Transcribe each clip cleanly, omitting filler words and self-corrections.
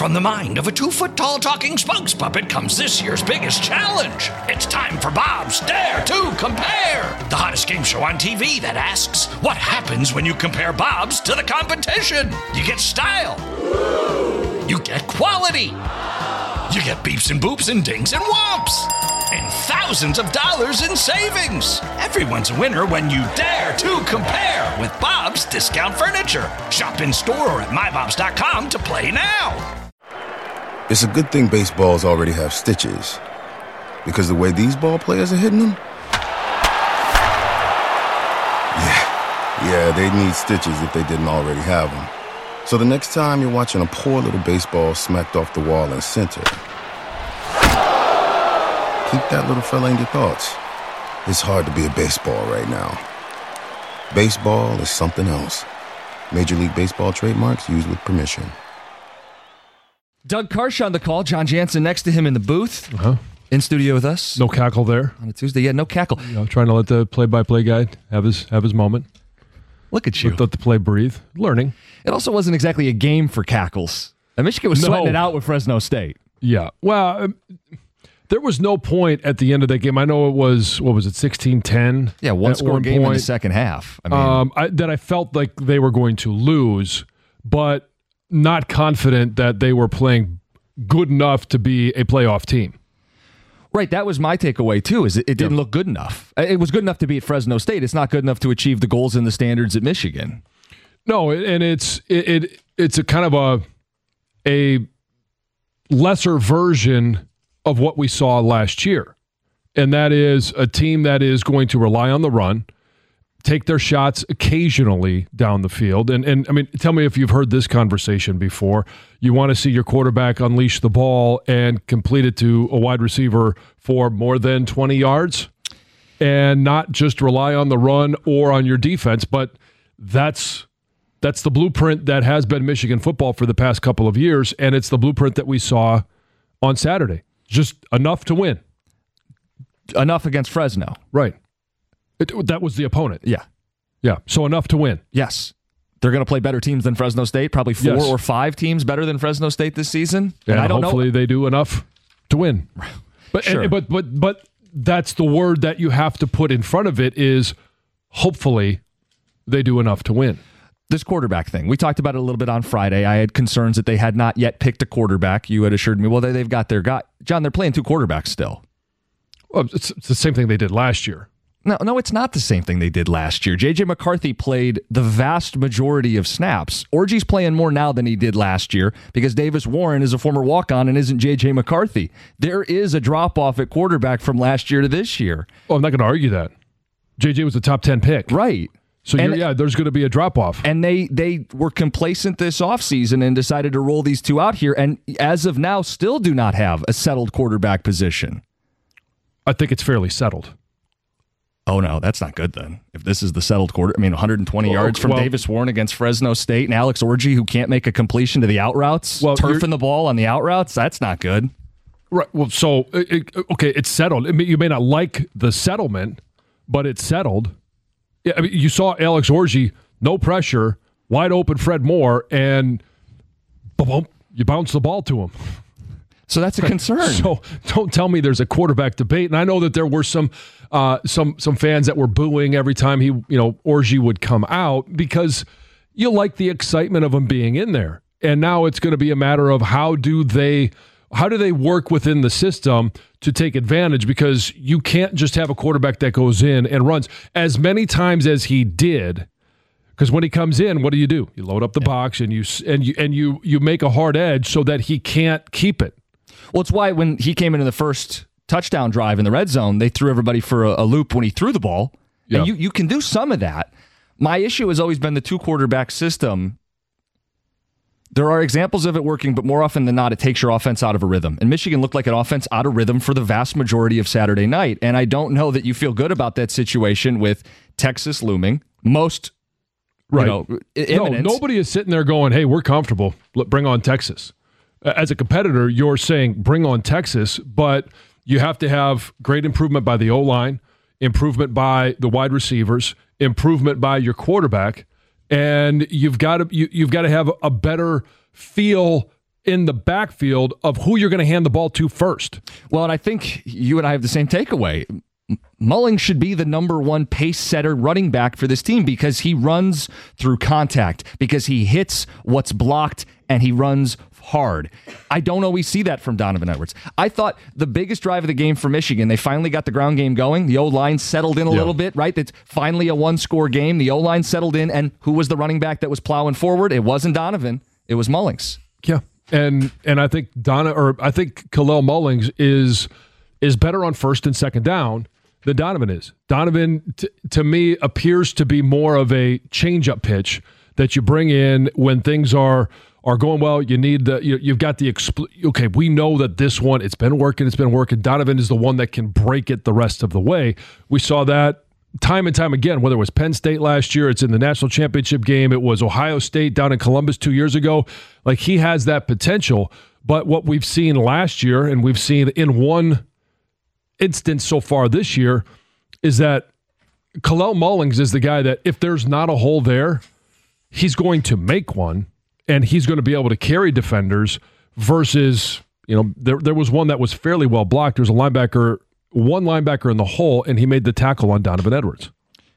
From the mind of a 2-foot-tall talking spokes puppet comes this year's biggest challenge. It's time for Bob's Dare to Compare, the hottest game show on TV that asks, what happens when you compare Bob's to the competition? You get style. You get quality. You get beeps and boops and dings and whomps. And thousands of dollars in savings. Everyone's a winner when you dare to compare with Bob's Discount Furniture. Shop in store or at mybobs.com to play now. It's a good thing baseballs already have stitches, because the way these ball players are hitting them, yeah, they'd need stitches if they didn't already have them. So the next time you're watching a poor little baseball smacked off the wall in center, keep that little fella in your thoughts. It's hard to be a baseball right now. Baseball is something else. Major League Baseball trademarks used with permission. Doug Karsh on the call. John Jansen next to him in the booth. In studio with us. No cackle there. On a Tuesday. Yeah, no cackle. Trying to let the play-by-play guy have his moment. Look at you. Let the play breathe. Learning. It also wasn't exactly a game for cackles. Michigan was sweating it out with Fresno State. Yeah. Well, there was no point at the end of that game. I know it was, 16-10? Yeah, one-score game in the second half. That I felt like they were going to lose, but not confident that they were playing good enough to be a playoff team. Right, that was my takeaway too, is it didn't look good enough. It was good enough to beat Fresno State. It's not good enough to achieve the goals and the standards at Michigan. No, and it's a kind of a lesser version of what we saw last year. And that is a team that is going to rely on the run, take their shots occasionally down the field. And I mean, tell me if you've heard this conversation before. You want to see your quarterback unleash the ball and complete it to a wide receiver for more than 20 yards and not just rely on the run or on your defense. But that's the blueprint that has been Michigan football for the past couple of years, and it's the blueprint that we saw on Saturday. Just enough to win. Enough against Fresno. Right. That was the opponent. Yeah. Yeah. So enough to win. Yes. They're going to play better teams than Fresno State, probably 4 or 5 teams better than Fresno State this season. And I don't hopefully they do enough to win. But sure. But that's the word that you have to put in front of it is hopefully they do enough to win. This quarterback thing, we talked about it a little bit on Friday. I had concerns that they had not yet picked a quarterback. You had assured me, well, they've got their guy. John, they're playing 2 quarterbacks still. Well, it's the same thing they did last year. No, it's not the same thing they did last year. J.J. McCarthy played the vast majority of snaps. Orgy's playing more now than he did last year because Davis Warren is a former walk-on and isn't J.J. McCarthy. There is a drop-off at quarterback from last year to this year. Oh, I'm not going to argue that. J.J. was a top 10 pick. Right. So, there's going to be a drop-off. And they were complacent this offseason and decided to roll these 2 out here, and as of now, still do not have a settled quarterback position. I think it's fairly settled. Oh, no, that's not good then. If this is the settled quarter, 120 yards from Davis Warren against Fresno State and Alex Orgy, who can't make a completion to the out routes, turfing the ball on the out routes, that's not good. Right. Well, so, it's settled. You may not like the settlement, but it's settled. Yeah, you saw Alex Orgy, no pressure, wide open Fred Moore, and boom, you bounce the ball to him. So that's a concern. So don't tell me there's a quarterback debate. And I know that there were some fans that were booing every time Orgy would come out because you like the excitement of him being in there. And now it's going to be a matter of how do they work within the system to take advantage, because you can't just have a quarterback that goes in and runs as many times as he did. Because when he comes in, what do? You load up the box and you make a hard edge so that he can't keep it. Well, it's why when he came into the first touchdown drive in the red zone, they threw everybody for a loop when he threw the ball. Yeah. And you can do some of that. My issue has always been the 2 quarterback system. There are examples of it working, but more often than not, it takes your offense out of a rhythm. And Michigan looked like an offense out of rhythm for the vast majority of Saturday night. And I don't know that you feel good about that situation with Texas looming. Most, imminent. No, nobody is sitting there going, hey, we're comfortable. Bring on Texas. As a competitor, you're saying bring on Texas, but you have to have great improvement by the O-line, improvement by the wide receivers, improvement by your quarterback, and you've got to have a better feel in the backfield of who you're going to hand the ball to first. Well, and I think you and I have the same takeaway. Mullings should be the number one pace setter running back for this team because he runs through contact, because he hits what's blocked, and he runs hard. I don't always see that from Donovan Edwards. I thought the biggest drive of the game for Michigan, they finally got the ground game going. The O-line settled in a little bit, right? It's finally a one-score game. The O-line settled in, and who was the running back that was plowing forward? It wasn't Donovan. It was Mullings. Yeah, and I think Khalil Mullings is better on first and second down than Donovan is. Donovan, to me, appears to be more of a change-up pitch that you bring in when things are going well. You need you've got the okay, we know that this one, it's been working. Donovan is the one that can break it the rest of the way. We saw that time and time again, whether it was Penn State last year, it's in the national championship game, it was Ohio State down in Columbus 2 years ago. Like, he has that potential, but what we've seen last year, and we've seen in one instance so far this year, is that Khalil Mullings is the guy that if there's not a hole there, he's going to make one, and he's going to be able to carry defenders versus, there was one that was fairly well blocked. There's one linebacker in the hole, and he made the tackle on Donovan Edwards.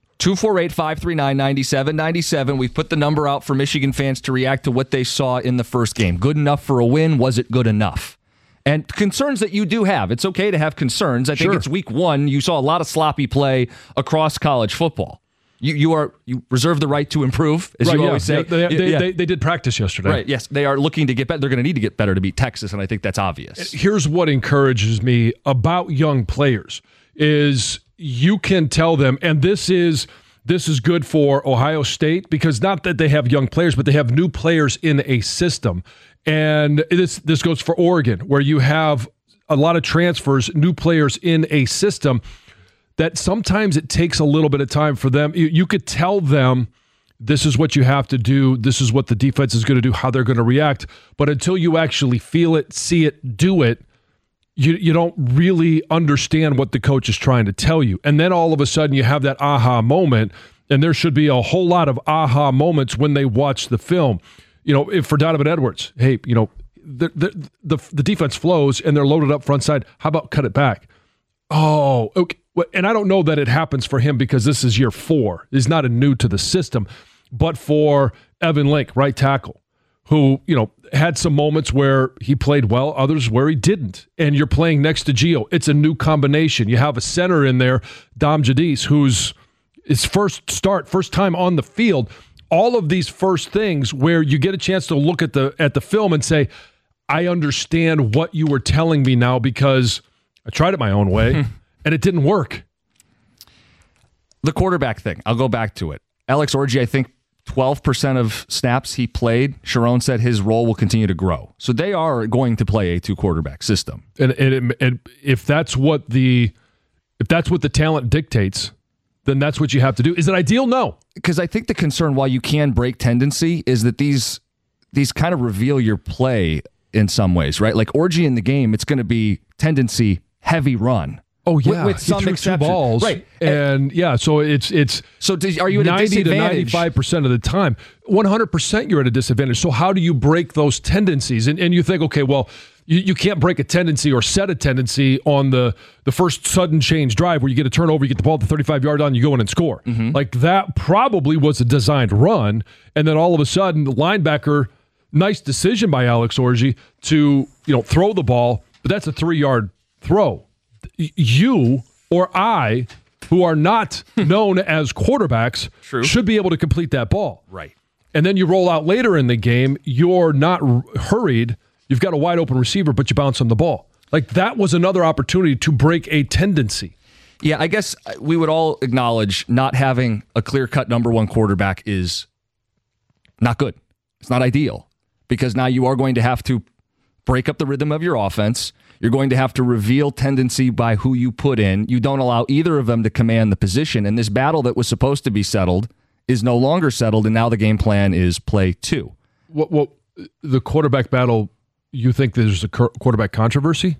248-539-9797. We've put the number out for Michigan fans to react to what they saw in the first game. Good enough for a win? Was it good enough? And concerns that you do have. It's okay to have concerns. I think it's week one. You saw a lot of sloppy play across college football. You reserve the right to improve, as you always say. They did practice yesterday. Right, yes. They are looking to get better. They're going to need to get better to beat Texas, and I think that's obvious. Here's what encourages me about young players is you can tell them, and this is good for Ohio State, because not that they have young players, but they have new players in a system. And this goes for Oregon, where you have a lot of transfers, new players in a system that sometimes it takes a little bit of time for them. You could tell them, this is what you have to do, this is what the defense is going to do, how they're going to react. But until you actually feel it, see it, do it, you don't really understand what the coach is trying to tell you. And then all of a sudden you have that aha moment, and there should be a whole lot of aha moments when they watch the film. If for Donovan Edwards, hey, the defense flows and they're loaded up front side. How about cut it back? Oh, okay. And I don't know that it happens for him because this is year 4. He's not new to the system. But for Evan Link, right tackle, who, had some moments where he played well, others where he didn't. And you're playing next to Gio. It's a new combination. You have a center in there, Dom Jadis, who's his first time on the field. All of these first things where you get a chance to look at the film and say, I understand what you were telling me now because I tried it my own way and it didn't work. The quarterback thing, I'll go back to it. Alex Orji, I think 12% of snaps he played, Sharon said his role will continue to grow. So they are going to play a 2-quarterback system. And if that's what the talent dictates, then that's what you have to do. Is it ideal? No. Because I think the concern, while you can break tendency, is that these kind of reveal your play in some ways, right? Like Orji in the game, it's going to be tendency, heavy run. Oh, yeah. With some exception. 2 balls. Right. And yeah, so it's are you at 90 a disadvantage? to 95% of the time. 100% you're at a disadvantage. So how do you break those tendencies? And you think, okay, well, you can't break a tendency or set a tendency on the first sudden change drive where you get a turnover, you get the ball at the 35-yard line, you go in and score. Mm-hmm. Like that probably was a designed run, and then all of a sudden the linebacker, nice decision by Alex Orji to throw the ball, but that's a 3-yard throw. You or I, who are not known as quarterbacks, should be able to complete that ball. Right. And then you roll out later in the game, you're not hurried. You've got a wide open receiver, but you bounce on the ball. Like that was another opportunity to break a tendency. Yeah, I guess we would all acknowledge not having a clear-cut number 1 quarterback is not good. It's not ideal because now you are going to have to break up the rhythm of your offense. You're going to have to reveal tendency by who you put in. You don't allow either of them to command the position. And this battle that was supposed to be settled is no longer settled, and now the game plan is play 2. What the quarterback battle, you think there's a quarterback controversy?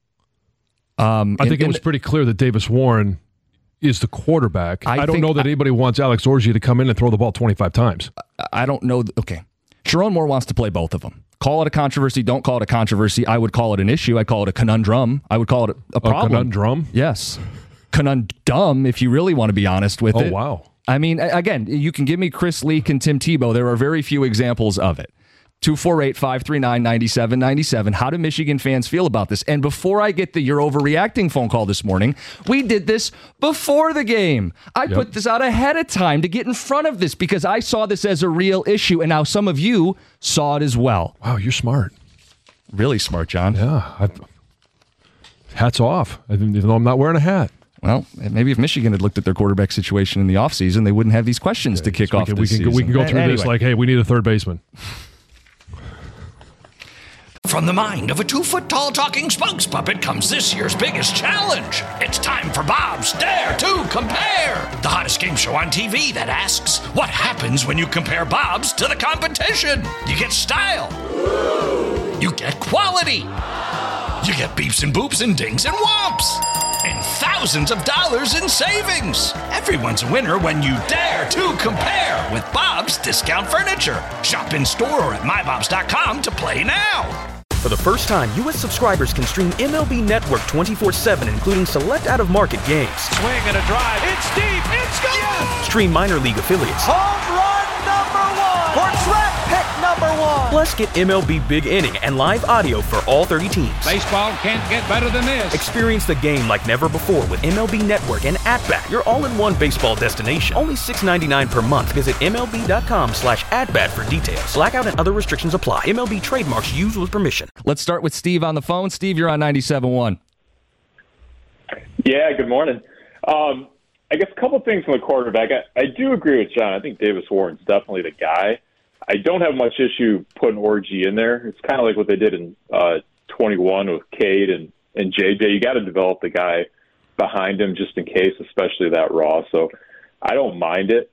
I think it was pretty clear that Davis Warren is the quarterback. I don't know that anybody wants Alex Orji to come in and throw the ball 25 times. I don't know. Okay. Sharon Moore wants to play both of them. Call it a controversy, don't call it a controversy. I would call it an issue. I'd call it a conundrum. I would call it a problem. A conundrum? Yes. Conundrum, if you really want to be honest with it. Oh, wow. I mean, again, you can give me Chris Leak and Tim Tebow. There are very few examples of it. 248-539-9797. How do Michigan fans feel about this? And before I get the you're overreacting phone call this morning, we did this before the game. I put this out ahead of time to get in front of this because I saw this as a real issue, and now some of you saw it as well. Wow, you're smart. Really smart, John. Yeah. Hats off, even though I'm not wearing a hat. Well, maybe if Michigan had looked at their quarterback situation in the offseason, they wouldn't have these questions to kick off this season. We can go through this like, hey, we need a third baseman. From the mind of a 2-foot-tall talking spokes puppet comes this year's biggest challenge. It's time for Bob's Dare to Compare, the hottest game show on TV that asks, what happens when you compare Bob's to the competition? You get style. You get quality. You get beeps and boops and dings and whomps. And thousands of dollars in savings. Everyone's a winner when you dare to compare with Bob's Discount Furniture. Shop in store or at mybobs.com to play now. For the first time, U.S. subscribers can stream MLB Network 24/7, including select out-of-market games. Swing and a drive. It's deep. It's gone. Yes! Stream minor league affiliates. Home run number 1. Or draft pick number 1. Plus, get MLB Big Inning and live audio for all 30 teams. Baseball can't get better than this. Experience the game like never before with MLB Network and @Bat, your all-in-one baseball destination. Only $6.99 per month. Visit MLB.com/@Bat for details. Blackout and other restrictions apply. MLB trademarks used with permission. Let's start with Steve on the phone. Steve, you're on 97.1. Yeah, good morning. I guess a couple things from the quarterback. I do agree with John. I think Davis Warren's definitely the guy. I don't have much issue putting Orji in there. It's kind of like what they did in 21 with Cade and JJ. You got to develop the guy behind him just in case, especially that raw. So I don't mind it.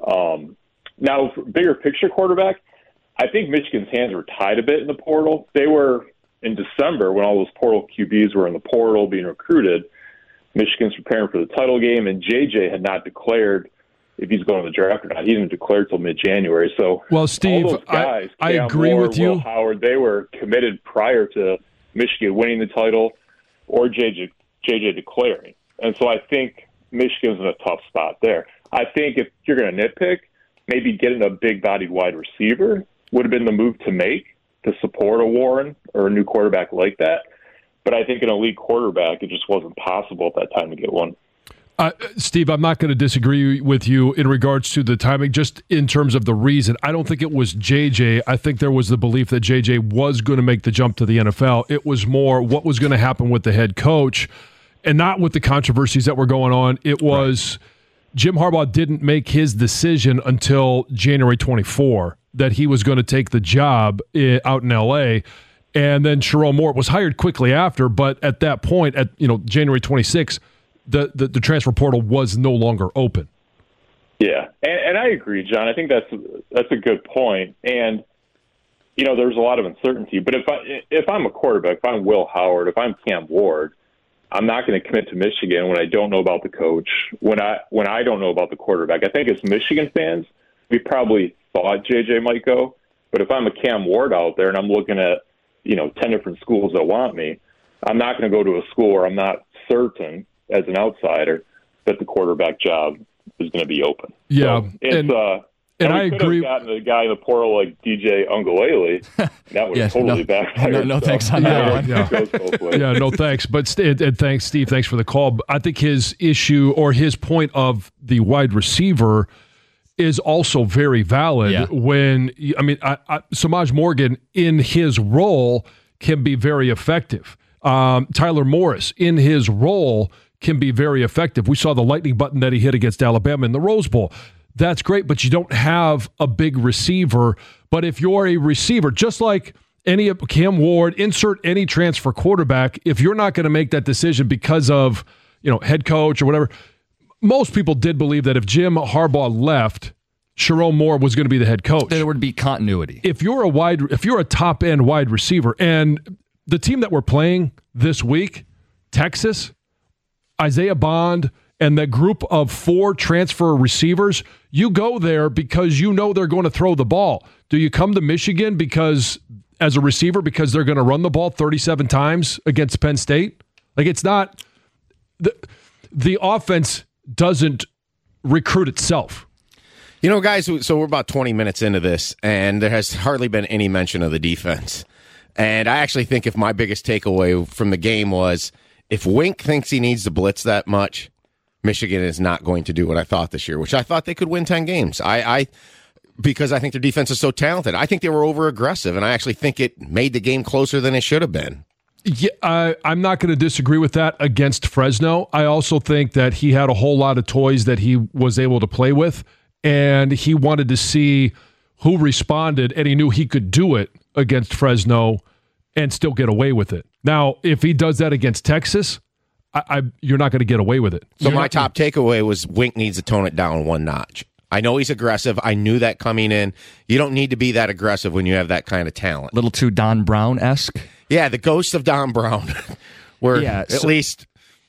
Now, for bigger picture quarterback, I think Michigan's hands were tied a bit in the portal. They were in December when all those portal QBs were in the portal being recruited. Michigan's preparing for the title game, and JJ had not declared if he's going to the draft or not. He didn't declare till mid-January. So, well, Steve, all those guys, I agree with you. Will Howard, they were committed prior to Michigan winning the title or JJ declaring. And so I think Michigan's in a tough spot there. I think if you're going to nitpick, maybe getting a big-bodied wide receiver would have been the move to make to support a Warren or a new quarterback like that. But I think an elite quarterback, it just wasn't possible at that time to get one. Steve, I'm not going to disagree with you in regards to the timing, just in terms of the reason. I don't think it was JJ. I think there was the belief that JJ was going to make the jump to the NFL. It was more what was going to happen with the head coach and not with the controversies that were going on. It was Jim Harbaugh didn't make his decision until January 24 that he was going to take the job out in L.A., and then Sherrone Moore was hired quickly after, but at that point, at January 26th, the transfer portal was no longer open. Yeah, and I agree, John. I think that's a good point. And there's a lot of uncertainty. But if I'm a quarterback, if I'm Will Howard, if I'm Cam Ward, I'm not going to commit to Michigan when I don't know about the coach, when I don't know about the quarterback. I think as Michigan fans, we probably thought JJ might go. But if I'm a Cam Ward out there and I'm looking at 10 different schools that want me, I'm not going to go to a school where I'm not certain as an outsider that the quarterback job is going to be open. Yeah. So it's, and I agree. Could have gotten a guy in the portal like DJ Ungulele. That would have totally backfired. No thanks on that one. Yeah, no thanks. But and thanks, Steve. Thanks for the call. I think his issue or his point of the wide receiver is also very valid. Yeah. When Samaj Morgan in his role can be very effective. Tyler Morris in his role can be very effective. We saw the lightning button that he hit against Alabama in the Rose Bowl. That's great, but you don't have a big receiver. But if you're a receiver, just like any Cam Ward, insert any transfer quarterback, if you're not going to make that decision because of head coach or whatever. Most people did believe that if Jim Harbaugh left, Sherrone Moore was going to be the head coach. There would be continuity. If you're a top end wide receiver, and the team that we're playing this week, Texas, Isaiah Bond, and that group of 4 transfer receivers, you go there because you know they're going to throw the ball. Do you come to Michigan because as a receiver because they're going to run the ball 37 times against Penn State. Like, it's not the offense doesn't recruit itself. You know, guys, so we're about 20 minutes into this, and there has hardly been any mention of the defense. And I actually think if my biggest takeaway from the game was if Wink thinks he needs to blitz that much, Michigan is not going to do what I thought this year, which I thought they could win 10 games. Because I think their defense is so talented. I think they were over-aggressive, and I actually think it made the game closer than it should have been. Yeah, I'm not going to disagree with that against Fresno. I also think that he had a whole lot of toys that he was able to play with, and he wanted to see who responded, and he knew he could do it against Fresno and still get away with it. Now, if he does that against Texas, you're not going to get away with it. So my top takeaway was Wink needs to tone it down one notch. I know he's aggressive. I knew that coming in. You don't need to be that aggressive when you have that kind of talent. Little too Don Brown-esque? Yeah, the ghost of Don Brown. We're at least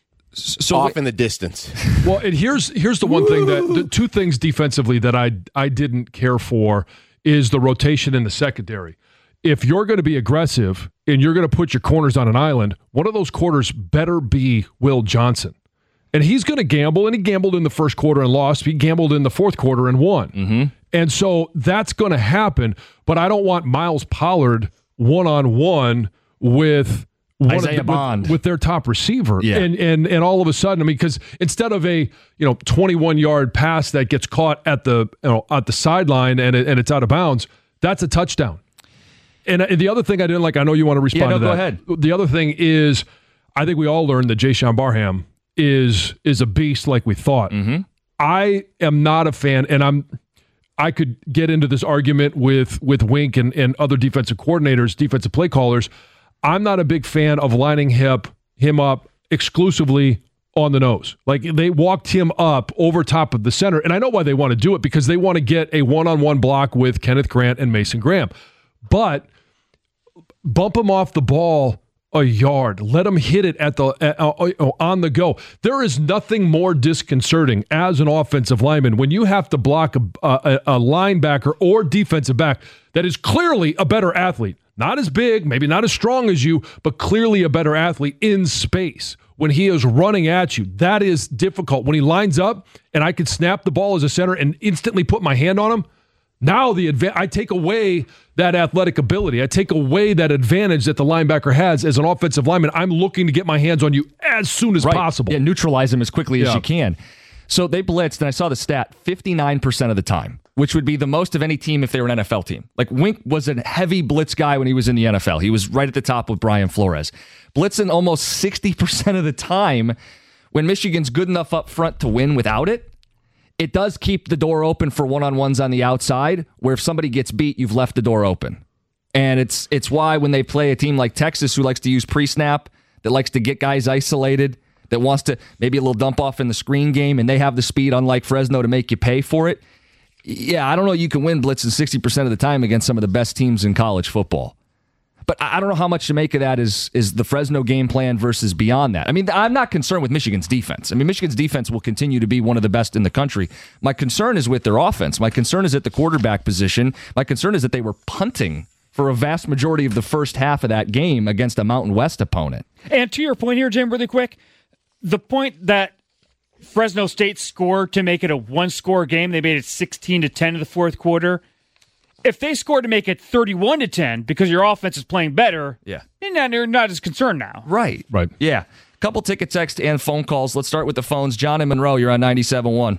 off in the distance. Well, and here's the one thing the two things defensively that I didn't care for is the rotation in the secondary. If you're going to be aggressive and you're going to put your corners on an island, one of those corners better be Will Johnson. And he's going to gamble, and he gambled in the first quarter and lost. He gambled in the fourth quarter and won. Mm-hmm. And so that's going to happen, but I don't want Miles Pollard one-on-one with Isaiah Bond, with their top receiver. Yeah. And all of a sudden, I mean, because instead of a 21-yard pass that gets caught at the sideline and it's out of bounds, that's a touchdown. And the other thing I didn't like, I know you want to respond to that. Go ahead. The other thing is, I think we all learned that Jayshon Barham is a beast like we thought. Mm-hmm. I am not a fan, and I could get into this argument with Wink and other defensive coordinators, defensive play callers. I'm not a big fan of lining him up exclusively on the nose. Like, they walked him up over top of the center, and I know why they want to do it, because they want to get a one-on-one block with Kenneth Grant and Mason Graham. But bump him off the ball a yard. Let him hit it on the go. There is nothing more disconcerting as an offensive lineman when you have to block a linebacker or defensive back that is clearly a better athlete. Not as big, maybe not as strong as you, but clearly a better athlete in space. When he is running at you, that is difficult. When he lines up and I can snap the ball as a center and instantly put my hand on him, now I take away that athletic ability. I take away that advantage that the linebacker has as an offensive lineman. I'm looking to get my hands on you as soon as possible. Yeah, neutralize him as quickly as you can. So they blitzed, and I saw the stat, 59% of the time, which would be the most of any team if they were an NFL team. Like, Wink was a heavy blitz guy when he was in the NFL. He was right at the top with Brian Flores. Blitzing almost 60% of the time. When Michigan's good enough up front to win without it, it does keep the door open for one-on-ones on the outside, where if somebody gets beat, you've left the door open. And it's why when they play a team like Texas, who likes to use pre-snap, that likes to get guys isolated, that wants to maybe a little dump off in the screen game, and they have the speed, unlike Fresno, to make you pay for it. Yeah, I don't know you can win blitzing 60% of the time against some of the best teams in college football. But I don't know how much to make of that is the Fresno game plan versus beyond that. I mean, I'm not concerned with Michigan's defense. I mean, Michigan's defense will continue to be one of the best in the country. My concern is with their offense. My concern is at the quarterback position. My concern is that they were punting for a vast majority of the first half of that game against a Mountain West opponent. And to your point here, Jim, really quick, the point that Fresno State scored to make it a one-score game, they made it 16-10 in the fourth quarter. If they scored to make it 31-10 because your offense is playing better, they're not as concerned now. Right. Yeah. Couple ticket text and phone calls. Let's start with the phones. John in Monroe, you're on 97.1.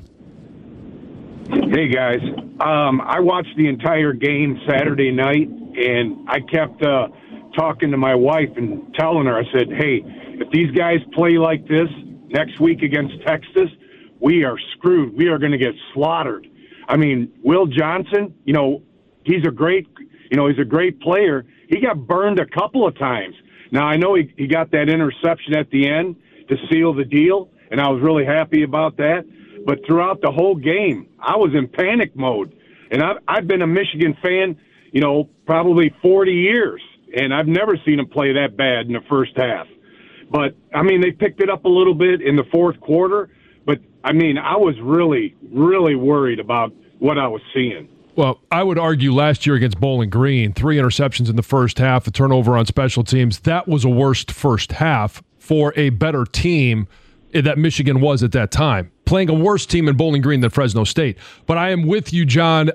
Hey, guys. I watched the entire game Saturday night, and I kept talking to my wife and telling her, I said, hey, if these guys play like this next week against Texas, we are screwed. We are going to get slaughtered. I mean, Will Johnson, he's a great player. He got burned a couple of times. Now, I know he got that interception at the end to seal the deal, and I was really happy about that. But throughout the whole game, I was in panic mode. And I've been a Michigan fan, probably 40 years, and I've never seen him play that bad in the first half. But, I mean, they picked it up a little bit in the fourth quarter. But, I mean, I was really, really worried about what I was seeing. Well, I would argue last year against Bowling Green, 3 interceptions in the first half, a turnover on special teams. That was a worst first half for a better team that Michigan was at that time, playing a worse team in Bowling Green than Fresno State. But I am with you, John.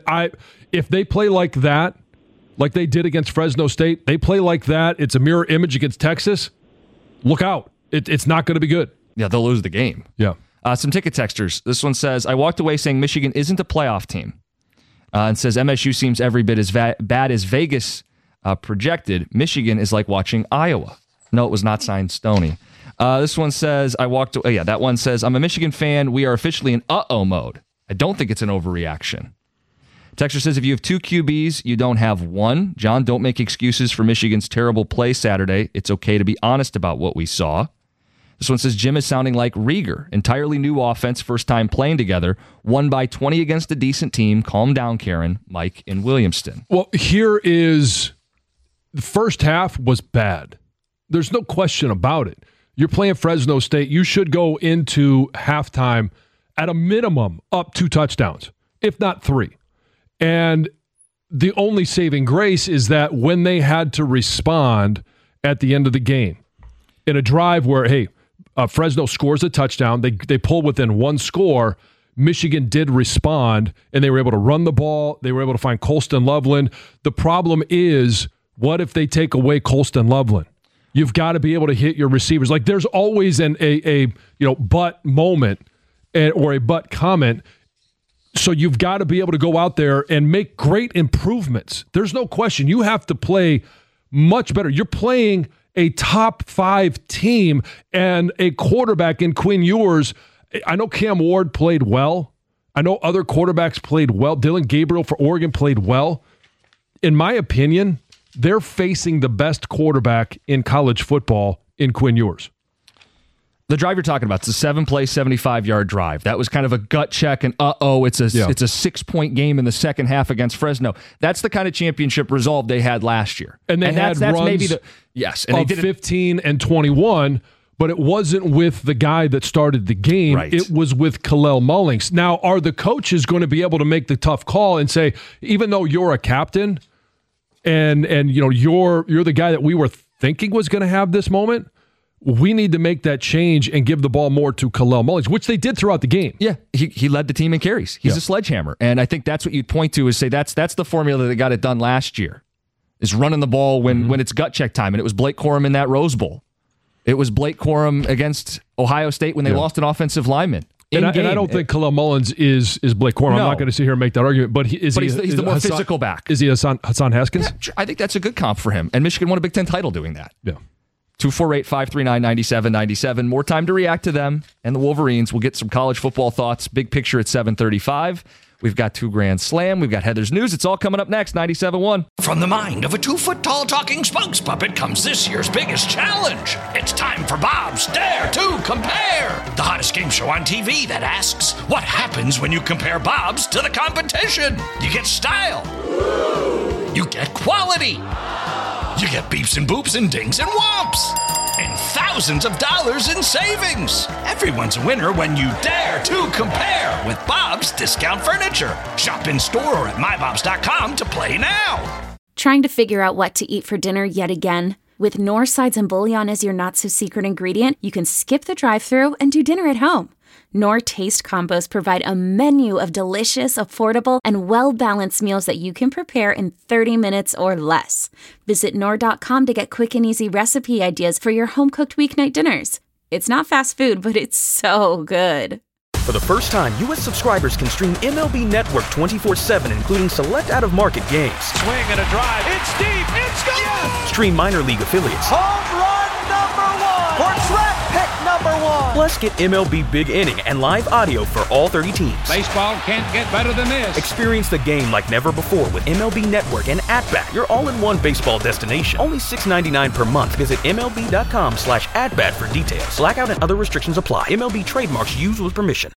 If they play like that, like they did against Fresno State, they play like that, it's a mirror image against Texas, look out. It's not going to be good. Yeah, they'll lose the game. Yeah. Some ticket texters. This one says, I walked away saying Michigan isn't a playoff team. And says MSU seems every bit as bad as Vegas projected. Michigan is like watching Iowa. No, it was not signed Stoney. This one says, that one says, I'm a Michigan fan. We are officially in uh-oh mode. I don't think it's an overreaction. Texter says, if you have 2 QBs, you don't have one. John, don't make excuses for Michigan's terrible play Saturday. It's okay to be honest about what we saw. This one says, Jim is sounding like Rieger. Entirely new offense, first time playing together. Won by 20 against a decent team. Calm down, Karen. Mike in Williamston. Well, here is the first half was bad. There's no question about it. You're playing Fresno State. You should go into halftime at a minimum up 2 touchdowns, if not 3. And the only saving grace is that when they had to respond at the end of the game in a drive where, hey, Fresno scores a touchdown. They pull within 1 score. Michigan did respond, and they were able to run the ball. They were able to find Colston Loveland. The problem is, what if they take away Colston Loveland? You've got to be able to hit your receivers. Like there's always a but moment or a but comment. So you've got to be able to go out there and make great improvements. There's no question. You have to play much better. You're playing a top 5 team and a quarterback in Quinn Ewers. I know Cam Ward played well. I know other quarterbacks played well. Dylan Gabriel for Oregon played well. In my opinion, they're facing the best quarterback in college football in Quinn Ewers. The drive you're talking about, it's a 7-play, 75-yard drive. That was kind of a gut check, and it's a 6-point game in the second half against Fresno. That's the kind of championship resolve they had last year. And they had runs maybe and of 15 and 21, but it wasn't with the guy that started the game. Right. It was with Kalel Mullings. Now, are the coaches going to be able to make the tough call and say, even though you're a captain and you're the guy that we were thinking was going to have this moment, we need to make that change and give the ball more to Kalel Mullings, which they did throughout the game. Yeah, he led the team in carries. He's a sledgehammer. And I think that's what you'd point to is say that's the formula that got it done last year, is running the ball when it's gut check time. And it was Blake Corum in that Rose Bowl. It was Blake Corum against Ohio State when they lost an offensive lineman. And I don't think Kalel Mullins is Blake Corum. No. I'm not going to sit here and make that argument. But he's the more physical back. Is he Hassan Haskins? Yeah, sure. I think that's a good comp for him. And Michigan won a Big Ten title doing that. Yeah. 248-539-9797. More time to react to them and the Wolverines. We'll get some college football thoughts. Big picture at 7:35. We've got 2 Grand Slam. We've got Heather's News. It's all coming up next, 97.1. From the mind of a 2-foot-tall talking spokes puppet comes this year's biggest challenge. It's time for Bob's Dare to Compare, the hottest game show on TV that asks, what happens when you compare Bob's to the competition? You get style. You get quality. You get beeps and boops and dings and whomps. And thousands of dollars in savings. Everyone's a winner when you dare to compare with Bob's Discount Furniture. Shop in store or at mybobs.com to play now. Trying to figure out what to eat for dinner yet again? With Knorr sides and bouillon as your not-so-secret ingredient, you can skip the drive-thru and do dinner at home. Knorr Taste Combos provide a menu of delicious, affordable, and well-balanced meals that you can prepare in 30 minutes or less. Visit Knorr.com to get quick and easy recipe ideas for your home-cooked weeknight dinners. It's not fast food, but it's so good. For the first time, U.S. subscribers can stream MLB Network 24/7, including select out-of-market games. Swing and a drive. It's deep. It's gone. Yes! Stream minor league affiliates. Home run number 1. Or draft pick number 1. Plus, get MLB Big Inning and live audio for all 30 teams. Baseball can't get better than this. Experience the game like never before with MLB Network and At-Bat, your all-in-one baseball destination. Only $6.99 per month. Visit MLB.com/atbat for details. Blackout and other restrictions apply. MLB trademarks used with permission.